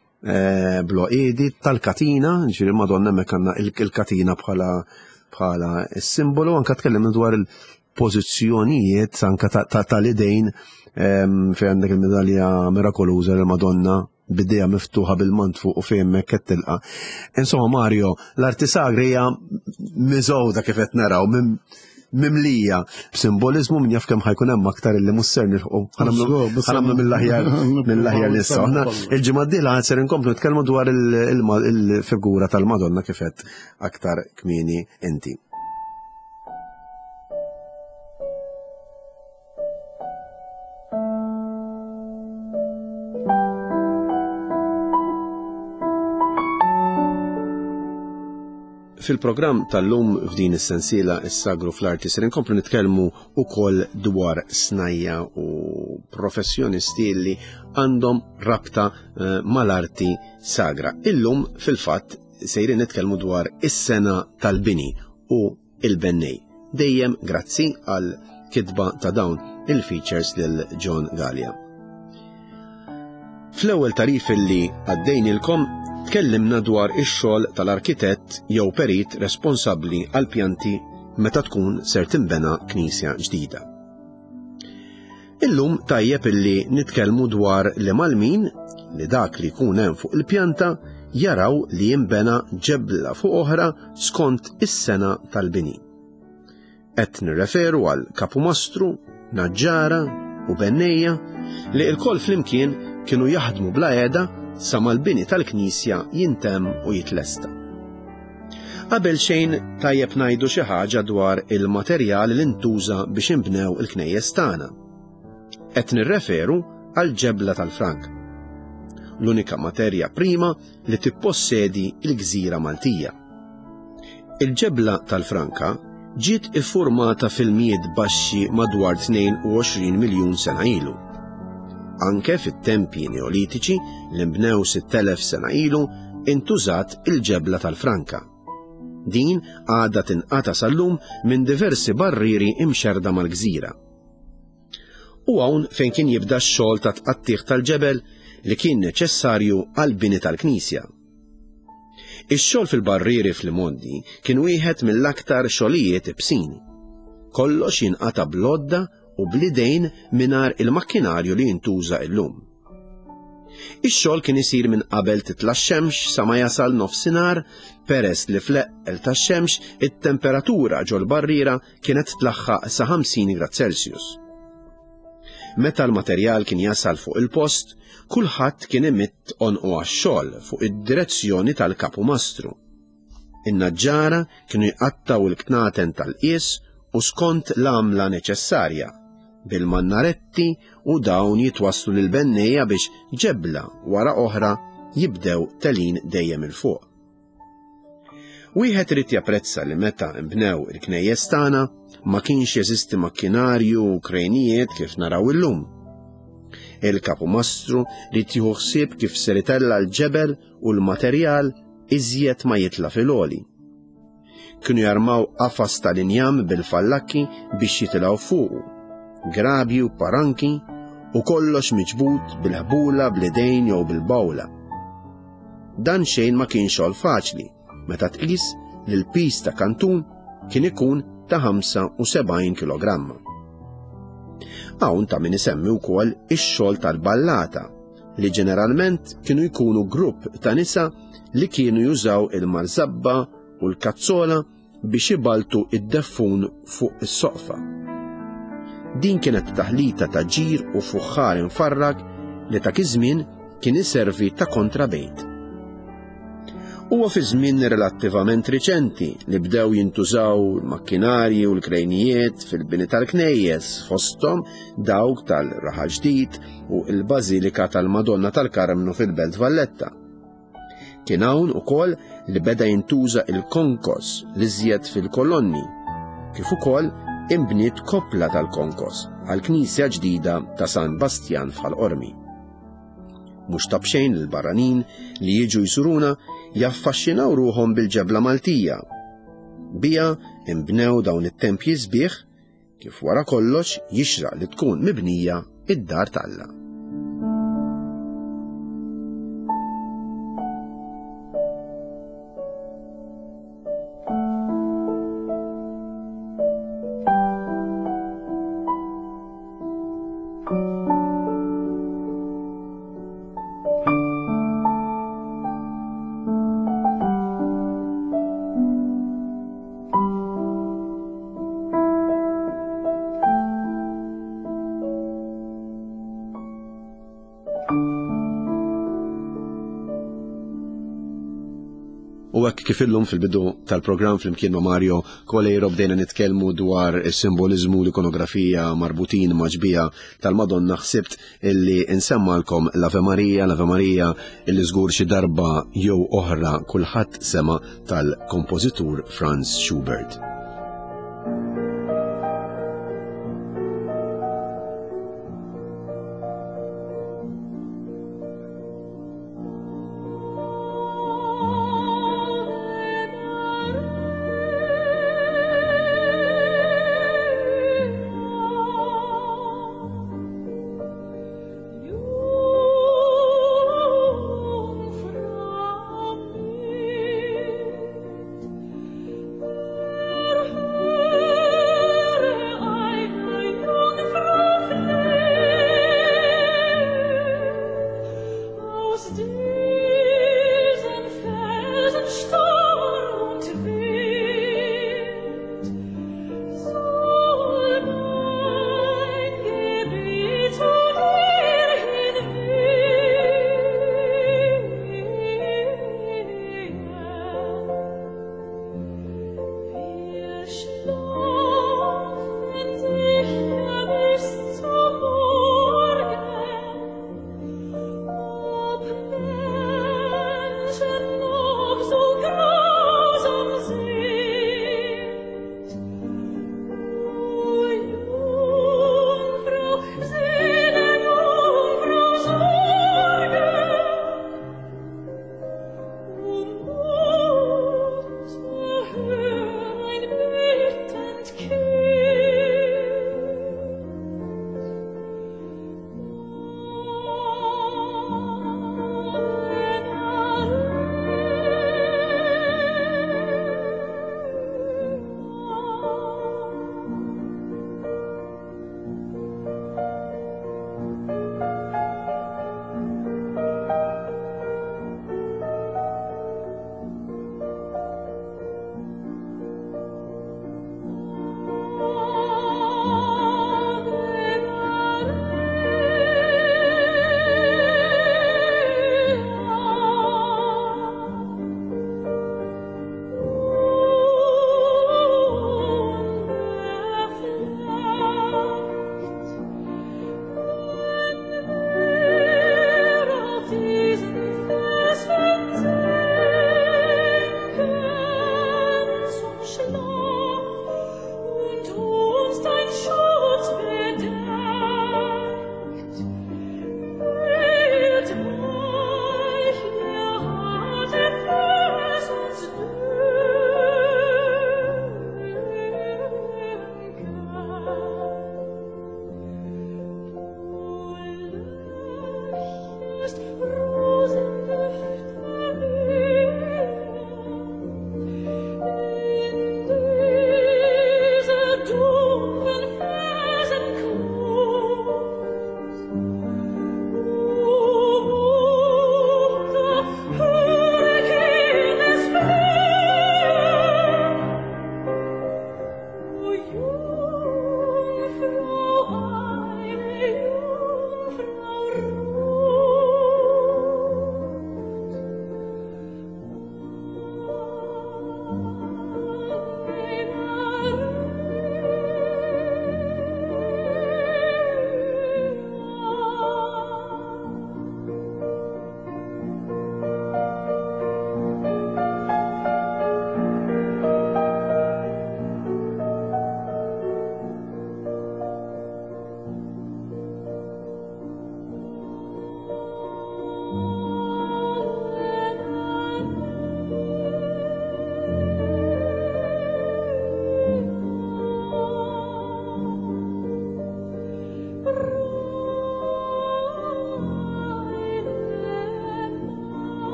bl-oqidi tal-katina, ġifieri il-Madonna hemmhekk għandna il-katina bħala bħala s-simbolu, anke tkellimna dwar il-pożizzjonijiet anke tal-idejn fejn għandek il-Medalja Mirakoluża l-Madonna bidejja miftuħa bil-mant fuq u fejn hemmhekk qed tilqa'. Insomma Mario, l-artisagri hija miżgħuda kif qed naraw mimlija b'simbolizmu min jaf kemm ħajkun hemm aktar illi mhux ser nilħqu. Ħanamlu mill-aħjar mill-aħjar nisa. Il-ġimgħa d-dieħla ser inkomplu nitkellmu dwar il-figura tal-Madonna kif qed aktar kmieni inti. Fil-programm tal-lum f'din is-sensiela is-sagru fl-arti ser inkomplu nitkellmu wkoll dwar snajja u professjonisti li għandhom rabta uh, mal-arti sagra. Illum fil-fatt sejrin nitkellmu dwar is-sena tal-bini u il-bennej. Dejjem grazzi għal kitba ta' dawn il-features lil John Gallia. Fl-ewwel tarif li għaddejnilkom tkellimna dwar ix-xogħol tal-arkitett jew perit responsabbli għal pjanti meta tkun ser tinbena knisja ġdida. Illum tajjeb illi nitkellmu dwar li malmin li dak li jkun hemm fuq il-pjanta jaraw li jinbena ġebla fuq oħra skont is-sena tal-bini. Qed nirreferu għal kapumastru, naġġara u bennejja li l-koll flimkien kienu jaħdmu bla qiegħda sa mal-bini tal-knisja jintem u jitlesta. Qabel xejn tajjeb ngħidu xi ħaġa dwar il-materjal li ntuża biex inbnew il-knejjes tagħna. Qed nirreferu għal ġebla tal-Frank, l-unika materja prima li tippossedi l-Gżira Maltija. Il-ġebla tal-Franka ġiet iffurmata fil-mijiet baxxi madwar tnejn u għoxrin miljun sena ilu. Anke fit-tempji neolitiċi li nbnew sitt elef sena ilu intużat il-ġebla tal-Franka. Din għadha tinqata sal-lum minn diversi barriri imxerda mal-gżira. U hawn fejn kien jibda x-xogħol ta' tqattih tal-ġebel li kien neċessarju għall-bini tal-Knisja. Ix-xogħol fil-barriri fl-Mondi kien wieħed mill-aktar xogħlijiet ibsin. Kollox jinqata blodda u blidejn mingħajr il-makkinarju li jintuża llum. Ix-xogħol kien isir minn qabel titla' x-xemx sa ma jasal nofsinhar peress li fl-eqqel tax-xemx it-temperatura ġol barriera kienet tlaħħaq sa ħamsin grad Celsius. Meta l-materjal kien jasal fuq il-post, kulħadd kien imitt onqu għax-xogħol fuq id-direzzjoni tal-kapumastru. In-naġġara kienu jqattaw il-knaten tal-qies u skont l-għamla neċessarja, bil-mannaretti u dawn jitwasslu lil bennejja biex ġebla wara oħra jibdew telin dejjem il fuq. Wieħed irid japprezza li meta nbnew il-knejjes tagħna ma kienx jeżisti makkinarju u krejnijiet kif naraw illum. Il-kapumastru rid jieħu ħsieb kif ser itella l-ġebel u l-materjal iżjed ma jitla fil-għoli. Kienu jarmaw qafas tal-injam bil-fallakki biex jitilgħu fuqu, grabji u paranki u kollox miġbut bil-ħbula bl-idejn jew bil-bawla. Dan xejn ma kien xogħol faċli meta tqis li l-pis ta' kantun kien ikun ta' ħamsa u sebgħin kilogramma. Hawn ta' min isemmi wkoll ix-xogħol tal-ballata li ġeneralment kienu jkunu grupp ta' nisa li kienu jużaw il-marzabba u l-kazzola biex ibaltu id-deffun fuq is-soqfa. Din kienet taħlita ta' ġir u fuħħar infarrag li ta' iż-żmien kien iservi ta' kontrabejt. Huwa fi żmien relattivament riċenti li bdew jintużaw il-makkinarji u l-krejnijiet fil-bini tal-knejjes fosthom dawk tal-Raħa Ġdid u l-Bażilika tal-Madonna tal-Karmnu fil-Belt Valletta. Kien hawn ukoll li beda jintuża il-konkos li żjed fil-kolonni, kif ukoll imbniet koppla tal-konkos għall-Knisja ġdida ta' San Bastjan f'Ħal-Qormi. Mhux tabxejn il-barranin li jiġu jżuruna jaffaxxinaw ruhom bil-ġebla Maltija. Bija imbnew dawn it-tempji sbieħ kif wara kollox jixraq li tkun mibnija id-dar talla. U hekk kif illum fil-bidu tal-programm flimkien ma' Mario Colleiro bdejna nitkellmu dwar is-simboliżmu l-ikonografija marbutin ma' ġbija tal-Madonna, ħsibt illi insemmalkom l-Ave Marija, l-Ave Marija illi żgur xi darba jew oħra kulħadd sema tal-kompożitur Franz Schubert.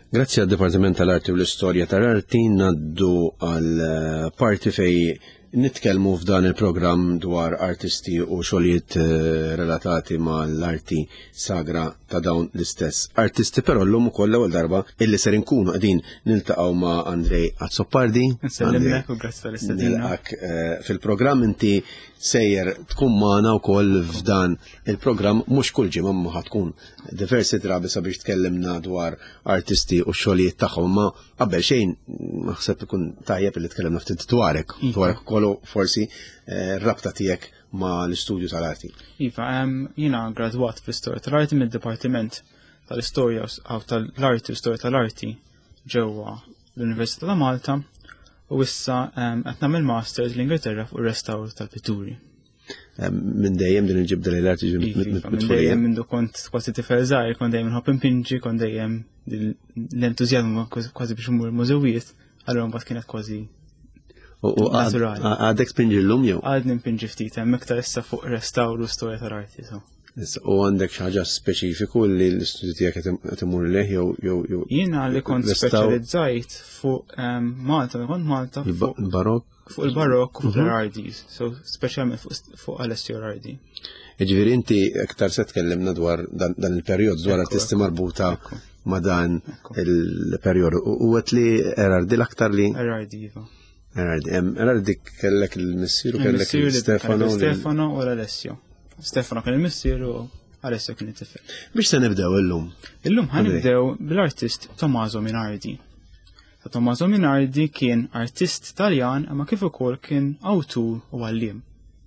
Grazzi għad Dipartiment tal-Arti u l-Istorja tal-Arti naddu għal parti fej nitkellmu f'dan il-programm dwar artisti u xogħlijiet relatati mal-arti sagra ta' dawn l-istess artisti, però llum ukoll l-ewwel darba illi ser inkunu qegħdin niltaqgħu ma' Andrej Azzopardi. Nsellimlek u grazzi tal-istedina. Fil-programm inti sejjer tkun magħna wkoll f'dan il-programm mhux kull ġimgħa ma tkun diversi drabi sabiex tkellimna dwar artisti u xogħlijiet tagħhom, ma qabel xejn naħseb ikun tajjeb li tkellimna ftit dwarek, dwarek kollu forsi r-rabta tiegħek ma' l-istudju tal-arti. Iva, jiena gradwat fl-istorja tal-arti mid-Dipartiment tal-Istorja u tal-Arti u Istorja tal-Arti ġewwa l-Università ta' Malta u issa qed nagħmel masters l-Ingilterra fuq ir-restawr tal-pitturi. Minn dejjem din il-ġibda li l-arti Minn dejjem minn kont kważi tifel żgħir, kont dejjem inħobb impinġi, kont dejjem l-entużjażmu kważi biex imur mużewijiet, allura mbagħad kienet kważi naturali. Għadek spinġi l-lum jew? Għadni impinġi ftit, hemm iktar issa fuq restawru storja tal-arti. U għandek xi ħaġa speċifiku li l-istudju tiegħek qed imur leh jew jiena li kont speċjalizzajt fuq Malta, kont Malta fuq il-barokk fuq il-barokk u fuq l-Ardis, so speċjalment fuq Alessio Rardi. Jiġifieri inti aktar se tkellimna dwar dan il-perjodu dwar artisti marbuta ma' dan il-perjodu. U għed li Erardi l-aktar li? Erardi, iva. Erardi, Erardi kellek il-missieru kellek il-Stefano. Stefano u l-Alessio. Stefano kien il-missieru u Alessio kien it-tifel. Biex se nibdew illum? Illum ħanibdew bl-artist Tommaso Minardi. Tommaso Minardi kien artist Taljan imma kif ukoll kien awtur u għalliem.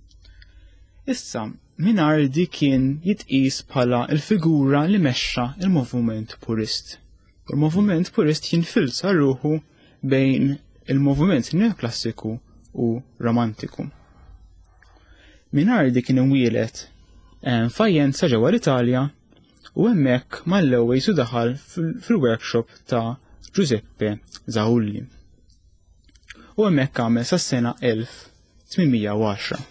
Issa, Minardi kien jitqis bħala il-figura li mexxa il-moviment purist. Il-moviment purist jinfilza ruħu bejn il-moviment neoklassiku u romantiku. Minardi kien imwielet f'Fajenza ġewwa l-Italja u hemmhekk mal-ewwel su daħal fil-workshop ta' Giuseppe Zaulli. U hemmhekk għamel sas-sena elf tminmija u għaxra.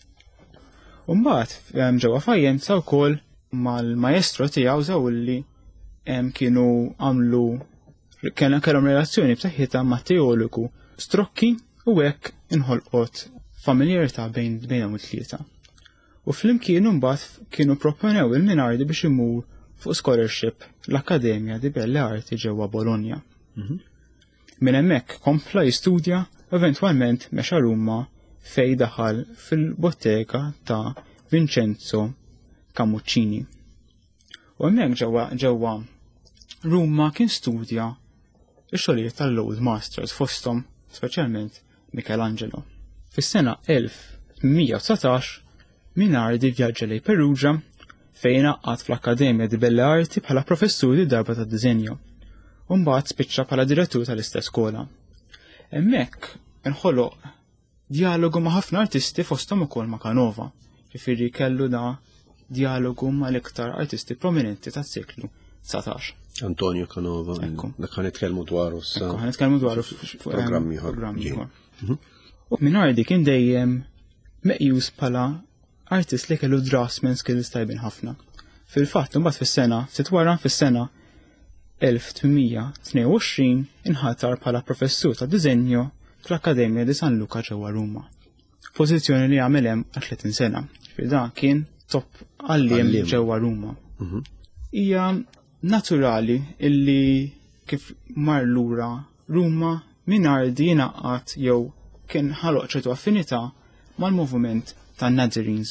U mbagħad ġewwa Fajenza wkoll mal-maestro tiegħu Zaulli kienu għamlu kellhom relazzjoni b'saħħitha ma' teologu Strokki u hekk inħolqot familjarità bejn bejnhom it-tlieta. U flimkien mbagħad kienu proponew il-Minardi biex imur fuq scholarship l-Akkademja di Belle Arti ġewwa Bologna. Minn hemmhekk kompla jistudja eventwalment mexa Ruma fejn daħal fil-bottega ta' Vincenzo Camuccini. U hemmhekk ġewwa ġewwa Ruma kien studja x-xogħlijiet tal-Old Masters fosthom speċjalment Michelangelo. Fis-sena elf tminmija u tsatax Minardi vjaġġa lejn Perugia fejn għaqqad fl-Akkademja di Belle Arti bħala professur di darba ta' diżenju. U mbagħad spiċċa bħala direttur tal-istess skola. Hemmhekk inħoloq dialogu ma' ħafna artisti fosthom ukoll ma' Canova, ġifieri kellu da dialogu ma' l-iktar artisti prominenti tas-seklu tsatax. Antonio Canova, dak ħan nitkellmu dwaru sa. Ħan nitkellmu dwaru f'programmi ieħor. U Minardi kien dejjem meqjus bħala artist li kellu draftsman skills tajbin ħafna. Fil-fatt imbagħad fis-sena ftit wara fis-sena elf tminmija u tnejn u għoxrin inħatar bħala professur ta' diżenju fl-Akkademja di San Luca ġewwa Ruma. Pożizzjoni li għamel hemm għal tletin sena. Dan kien top għalliem ġewwa Ruma. Hija naturali illi kif mar lura Ruma Minardi jingħaqad jew kien ħaloq ċertu affinità mal-moviment tan Nazarins.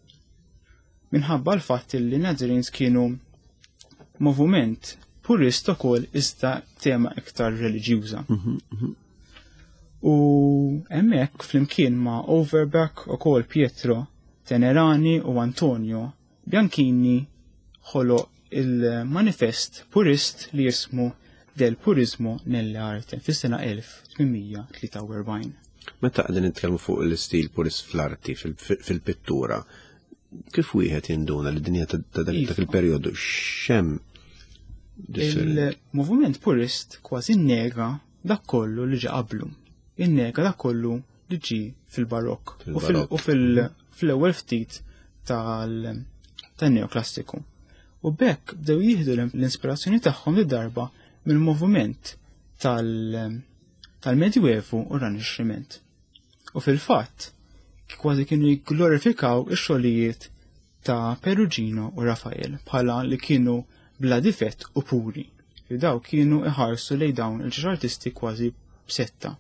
Minħabba l-fatt li Nazarins kienu moviment purist ukoll iżda tema iktar reliġjuża. U hemmhekk flimkien ma' Overbeck ukoll Pietro Tenerani u Antonio Bianchini ħoloq il-manifest purist li jismu del purismo nelle arte fis-sena elf tminmija u tlieta u erbgħin. Meta qegħdin nitkellmu fuq l-istil purist fl-arti fil-pittura, kif wieħed jinduna li dinja ta' dak il-perjodu x'hemm il-moviment purist kważi nnega dak kollu li ġie qablu. Innega dak kollu li ġie fil-barokk u fil-ewwel ftit tan-neoklassiku. U bekk bdew jieħdu l-inspirazzjoni tagħhom lid-darba mill-moviment tal-Medjuevu u r-Rinaxximent. U fil-fatt, kważi kienu jigglorifikaw ix-xogħlijiet ta' Perugino u Raphael bħala li kienu bla difett u puri. Li daw kienu iħarsu lejn dawn il-ġir artisti kważi b'setta.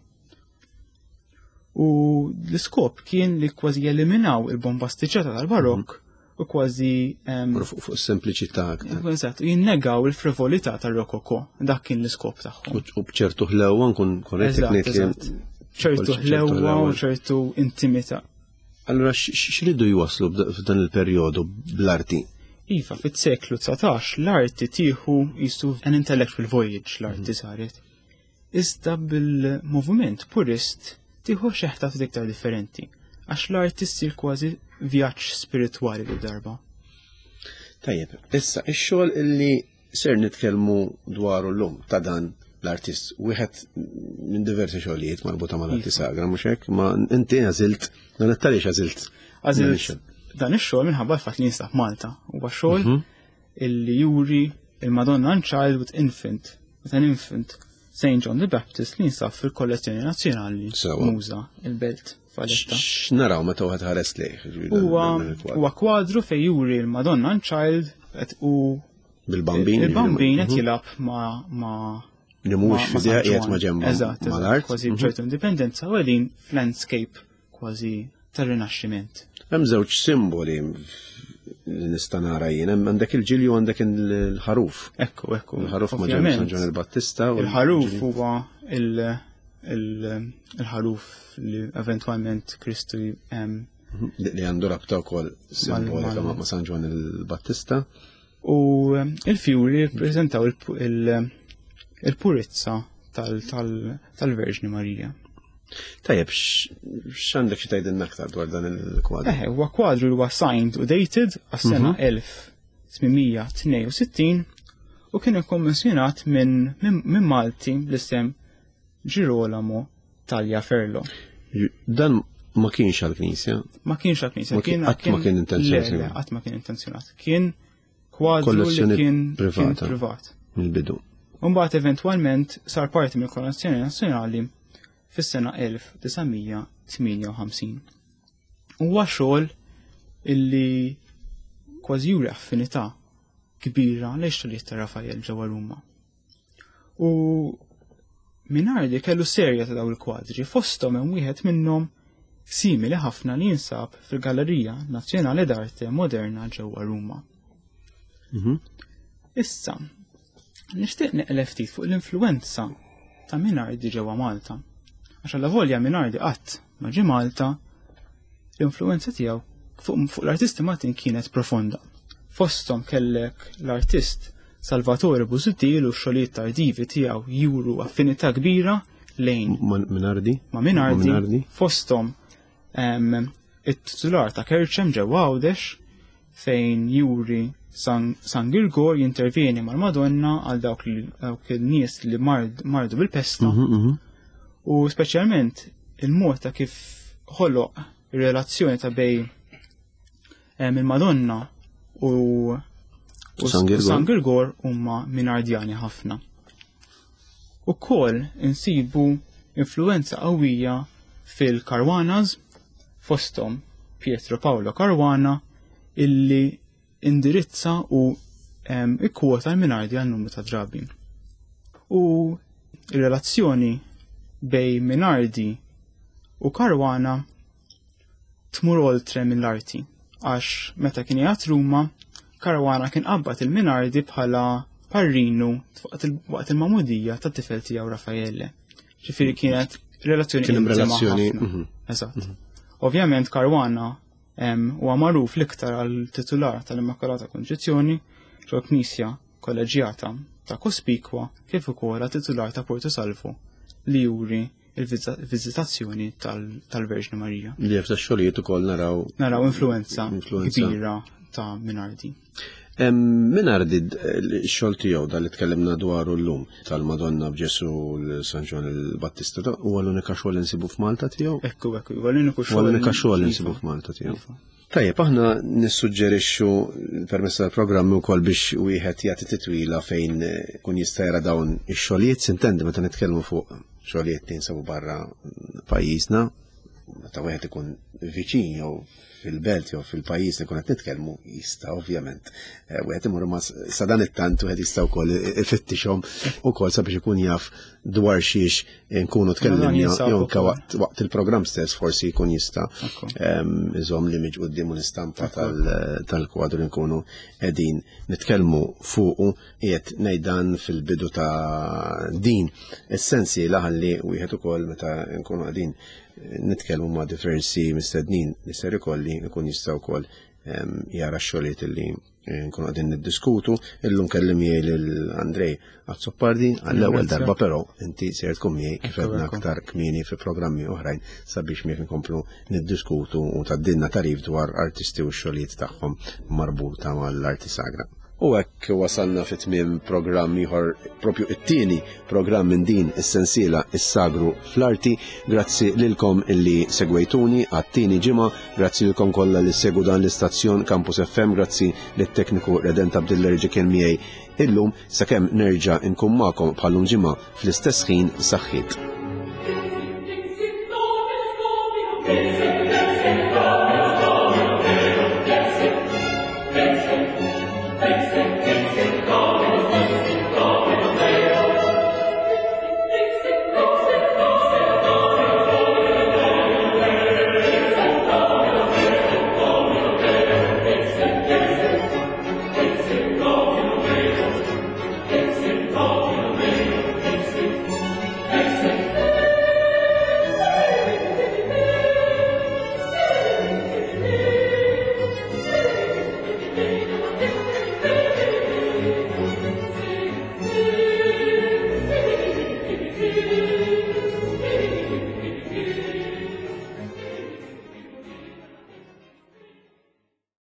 U l-iskop kien li kważi jeliminaw il-bombastiċità tal-barokk u kważi fuq sempliċità aktar. Eżatt, jinnegaw il-frivolità tar-rokoko. Dak kien l-iskop tagħhom. U b'ċertu ħlewwa nkun korrett ngħid li ċertu ħlewwa u ċertu intimità. Allura x'ridu jwaslu f'dan il-perjodu bl-arti? Iva, fit-seklu tsatax l-arti tieħu jisu an intellectual voyage l-arti saret. Iżda bil-moviment purist tieħu xeħta iktar differenti, għax l-arti ssir kważi vjaġġ spiritwali li darba. Tajjeb, issa ix-xogħol illi ser nitkellmu dwaru llum ta' dan l-artist, wieħed minn diversi xogħlijiet marbuta mal-arti sagra, mhux hekk, ma inti għażilt, dan it-talix għażilt. Għażilt dan ix-xogħol minħabba l-fatt li jinstab Malta. Huwa xogħol illi juri il-Madonna and Child with Infant, with an Infant, Saint John the Baptist li jinstab fil-kollezzjoni nazzjonali Muża il-Belt Valletta. X'naraw meta wieħed ħares lejh? Huwa kwadru fejn juri il-Madonna and Child u bil-bambin. Il-bambin qed jilgħab ma' li mhux f'idea qiegħed ma' ġemma mal-art. Kważi b'ċertu indipendenza u qegħdin f'landscape kważi tar-Rinaxximent. Hemm żewġ simboli li nista' nara jien, hemm għandek il-ġilju u għandek il-ħaruf. Ekku, ekku. Il-ħaruf ma' ġemma San Ġon il-Battista. Il-ħaruf huwa il-ħaruf li eventwalment Kristu li għandu rabta wkoll simbolika ma' San Ġon il-Battista. U il-fjuri jippreżentaw il-purizza tal-Verġni Marija. Tajjeb, x'għandek xi tgħidilna aktar dwar dan il-kwadru? Eh, huwa kwadru li huwa signed u dated għas-sena elf tminmija tnejn u sittin u kien ikkommissjonat minn Malti bl-isem Girolamo Tagliaferro. Dan ma kienx għall-Knisja? Ma kienx għall-Knisja. Qatt ma kien intenzjonat. Qatt ma kien intenzjonat. Kien kwadru li kien privat. Mill-bidu. Mbagħad eventwalment sar parti mill-kollezzjoni nazzjonali fis-sena elf tisgħumija tminja u ħamsin. Huwa xogħol illi kważi juri affinità kbira lejn xogħlijiet ta' Raphael ġewwa Ruma. U Minardi kellu serja ta' daw il-kwadri, fosthom hemm wieħed minnhom simili ħafna li jinsab fil-Gallerija Nazzjonali d'Arte Moderna ġewwa Ruma. Issa, nixtieq neqlef ftit fuq l-influenza ta' Minardi ġewwa Malta. Għax alla volja Minardi qatt ma ġie Malta, l-influenza tiegħu fuq l-artisti Maltin kienet profonda. Fosthom kellek l-artist Salvatore Busuttil u x-xogħlijiet tardivi tiegħu juru affinità kbira lejn Minardi. Ma' Minardi. Fosthom it-titular ta' Kerċem ġewwa Għawdex fejn juri San Girgor jintervjeni mal-Madonna għal dawk il-nies li mardu bil-pesta. U speċjalment il-mod ta' kif ħoloq ir-relazzjoni ta' bej il-Madonna u San Girgor huma Minardjani ħafna. Ukoll insibu influenza qawwija fil-Karwanas fosthom Pietro Paolo Karwana illi indirizza u ikkwota l-Minardi għal numru ta' drabi. U ir-relazzjoni bej Minardi u Karwana tmur oltre mill-arti, għax meta kien jgħat Ruma, Karwana kien qabbat il-Minardi bħala parrinu waqt il-mamudija ta' tifel tiegħu Raffaele. Ġifieri kienet relazzjoni intima ħafna. Eżatt. Ovvjament Karwana huwa magħruf l-iktar għal titular tal-Immakolata Konċezzjoni ġew Knisja Kolleġjata ta' Kospikwa kif ukoll titular ta' Porto Salvo li juri il-viżitazzjoni tal-Verġni Marija. Li f'ta' xogħlijiet ukoll naraw naraw influenza kbira ta' Minardi. Minardi x-xogħol tiegħu dal li tkellimna dwaru llum tal-Madonna b'Ġesu l-San Ġon il-Battista huwa l-unika xogħol insibu f'Malta tiegħu? Ekku, ekku, huwa l-uniku xogħol insibu f'Malta tiegħu. Tajjeb, aħna nissuġġerixxu permezz tal-programmi wkoll biex wieħed jagħti titwila fejn kun jista' jara dawn ix-xogħlijiet sintendi meta nitkellmu fuq xogħlijiet li jinsabu barra pajjiżna, meta wieħed ikun viċin jew fil-belt jew fil-pajjiż li kun qed nitkellmu jista' ovvjament. Wieħed imur ma sa dan it-tant wieħed jista' wkoll ifittixhom ukoll sabiex ikun jaf dwar xiex nkunu tkellimna jew anke waqt il-programm stess forsi jkun jista' iżomm li miġ quddiem l-istampa tal-kwadru nkunu qegħdin nitkellmu fuqu qiegħed ngħidan fil-bidu ta' din essenzi ħalli wieħed ukoll meta nkunu qegħdin nitkellmu ma' diversi mistednin li ser ikolli ikun jista' wkoll jara x-xogħlijiet li nkunu qegħdin niddiskutu. Illum kellim miegħi lil Andrej Azzoppardi għall-ewwel darba però inti ser tkun miegħi kif qedna aktar kmieni fi programmi oħrajn sabiex miegħek inkomplu niddiskutu u tgħaddilna tarif dwar artisti u x-xogħlijiet tagħhom marbuta mal-arti sagra. U hekk wasalna fit-tmiem programm ieħor propju it-tieni programm minn din is-sensiela is-sagru fl-arti. Grazzi lilkom illi segwejtuni għat-tieni ġimgħa, grazzi lilkom kollha li segwu dan l-istazzjon Campus F M, grazzi lit-tekniku Redent Abdillerġi kien miegħi illum sakemm nerġa' nkun magħkom bħallum ġimgħa fl-istess ħin saħħit.